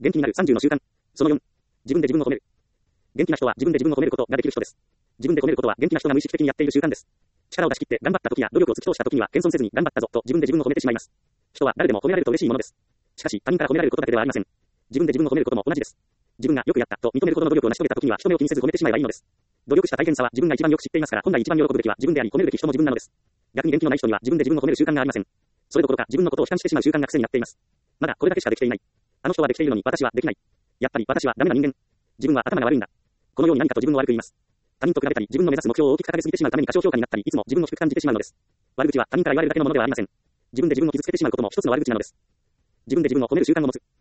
元気になる30の習慣。その4。自分で自分を褒める。元気な人は自分で自分を褒めることができる人です。自分で褒めることは元気な人が無意識的にやっている習慣です。力を出し切って頑張った時や努力を突き通した時には謙遜せずに頑張ったぞと自分で自分を褒めてしまいます。人は誰でも褒められると嬉しいものです。しかし他人から褒められることだけではありません。自分で自分を褒めることも同じです。自分がよくやったと認めるほどの努力を成し遂げた時には人目を気にせず褒めてしまえばいいのです。努力した大変さは自分が一番よく知っていますから、本来一番喜ぶべきは自分であり褒めるべき人も自分なのです。逆に元気のない人には自分で自分を褒める習慣がありません。それどころか自分のことを悲観してしまう習慣が癖になっています。まだこれだけしかできていない。あの人はできているのに私はできない。やっぱり私はダメな人間。自分は頭が悪いんだ。このように何かと自分を悪く言います。他人と比べたり、自分の目指す目標を大きく掲げすぎてしまうために過小評価になったり、いつも自分を低く感じてしまうのです。悪口は他人から言われるだけのものではありません。自分で自分を傷つけてしまうことも一つの悪口なのです。自分で自分を褒める習慣を持つ。